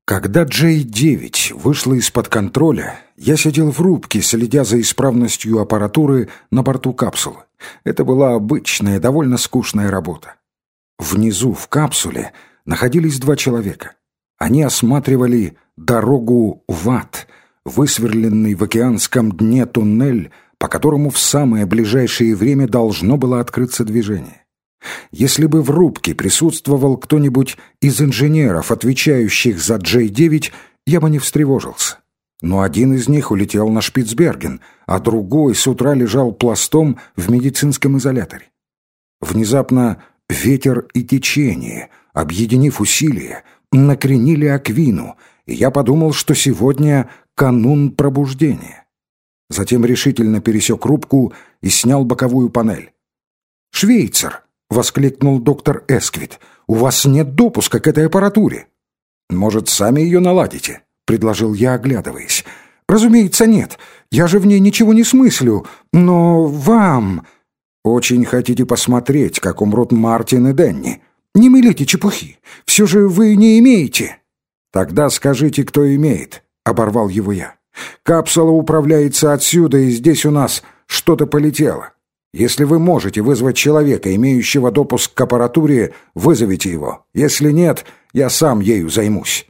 Когда J-9 вышла из-под контроля, я сидел в рубке, следя за исправностью аппаратуры на борту капсулы. Это была обычная, довольно скучная работа. Внизу, в капсуле, находились два человека. Они осматривали дорогу в ад, высверленный в океанском дне туннель, по которому в самое ближайшее время должно было открыться движение. Если бы в рубке присутствовал кто-нибудь из инженеров, отвечающих за J-9, я бы не встревожился. Но один из них улетел на Шпицберген, а другой с утра лежал пластом в медицинском изоляторе. Внезапно ветер и течение, объединив усилия, накренили Аквину, и я подумал, что сегодня канун пробуждения. Затем решительно пересек рубку и снял боковую панель. «Швейцар!» — воскликнул доктор Эсквит. «У вас нет допуска к этой аппаратуре». «Может, сами ее наладите?» — предложил я, оглядываясь. «Разумеется, нет. Я же в ней ничего не смыслю. Но вам...» «Очень хотите посмотреть, как умрут Мартин и Дэнни? Не мелите чепухи. Все же вы не имеете». «Тогда скажите, кто имеет», — оборвал его я. «Капсула управляется отсюда, и здесь у нас что-то полетело. Если вы можете вызвать человека, имеющего допуск к аппаратуре, вызовите его. Если нет, я сам ею займусь».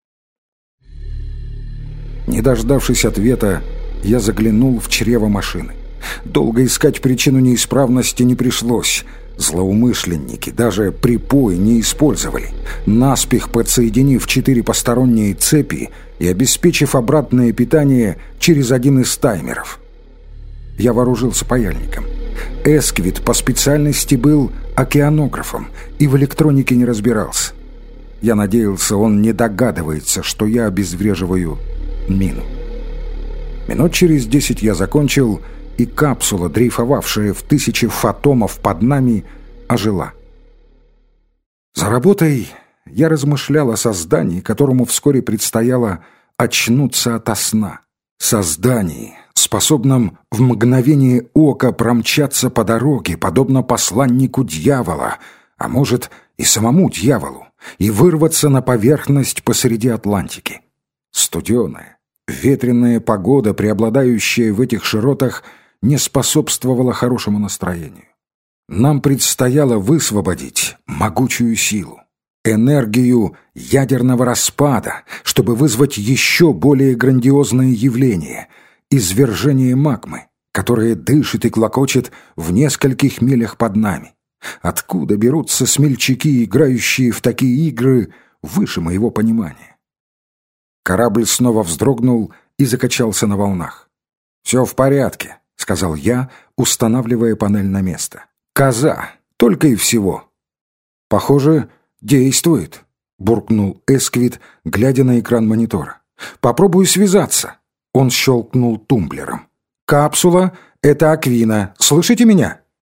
Не дождавшись ответа, я заглянул в чрево машины. Долго искать причину неисправности не пришлось. Злоумышленники даже припой не использовали, наспех подсоединив 4 посторонние цепи и обеспечив обратное питание через один из таймеров. Я вооружился паяльником. Эсквит по специальности был океанографом и в электронике не разбирался. Я надеялся, он не догадывается, что я обезвреживаю мину. Минут через 10 я закончил, и капсула, дрейфовавшая в 1000 фотомов под нами, ожила. За работой я размышлял о создании, которому вскоре предстояло очнуться ото сна. Создании, способном в мгновение ока промчаться по дороге, подобно посланнику дьявола, а может и самому дьяволу, и вырваться на поверхность посреди Атлантики. Студеная, ветреная погода, преобладающая в этих широтах, не способствовала хорошему настроению. Нам предстояло высвободить могучую силу, энергию ядерного распада, чтобы вызвать еще более грандиозное явление — извержение магмы, которое дышит и клокочет в нескольких милях под нами. Откуда берутся смельчаки, играющие в такие игры, выше моего понимания. Корабль снова вздрогнул и закачался на волнах. «Все в порядке», — сказал я, устанавливая панель на место. «Коза, только и всего». «Похоже, действует», — буркнул Эсквит, глядя на экран монитора. «Попробую связаться». Он щелкнул тумблером. «Капсула — это Аквина. Слышите меня?»